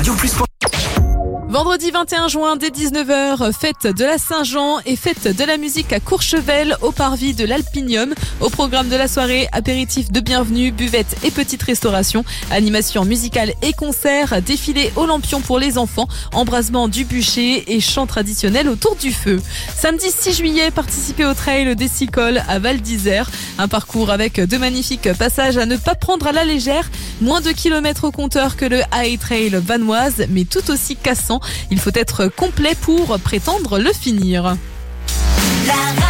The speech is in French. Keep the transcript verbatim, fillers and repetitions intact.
radio plus. Vendredi vingt et un juin dès dix-neuf heures, fête de la Saint-Jean et fête de la musique à Courchevel au parvis de l'Alpinium. Au programme de la soirée, apéritif de bienvenue, buvette et petite restauration, animation musicale et concert, défilé au lampion pour les enfants, embrasement du bûcher et chant traditionnel autour du feu. Samedi six juillet, participez au trail des six cols à Val d'Isère. Un parcours avec de magnifiques passages à ne pas prendre à la légère. Moins de kilomètres au compteur que le High Trail vanoise, mais tout aussi cassant. Il faut être complet pour prétendre le finir. La